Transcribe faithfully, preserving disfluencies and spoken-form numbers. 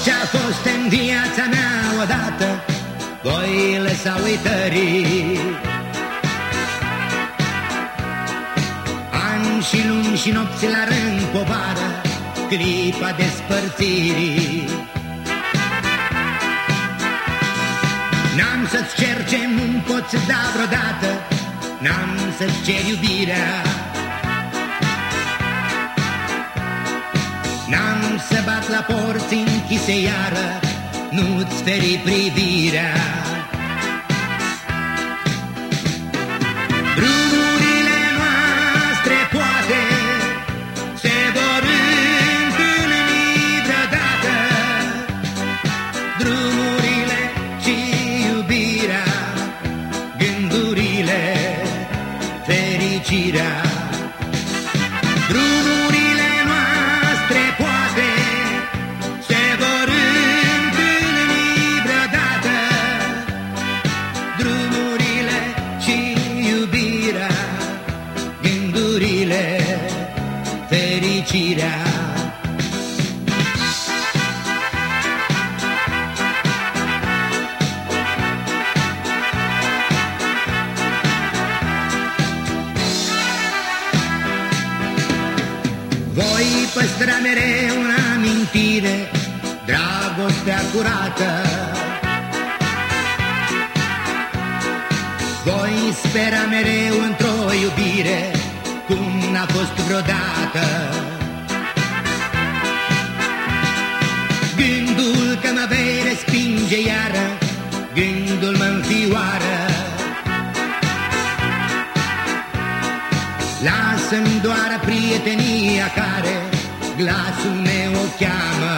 ce-a fost în viața mea odată voi lăsa uitării. Ani și luni și nopți la rând povară clipa despărțirii. N-am să-ți cer ce nu-mi poți da vreodată, n-am să-ți cer iubirea. N-am să bat la porți închise iară, nu-ți feri privirea. Drumurile noastre poate se vor întâlni vreodată, drumurile și iubirea, gândurile, fericirea. Drumurile noastre poate se vor întâlni vreodată, drumurile și iubirea, gândurile, fericirea. Voi păstra mereu în amintire dragostea curată, voi spera mereu într-o iubire cum n-a fost vreodată. Gândul că mă vei respinge iară, gândul mă înfioară. Lasă-mi doar prietenia care glasul meu o cheamă.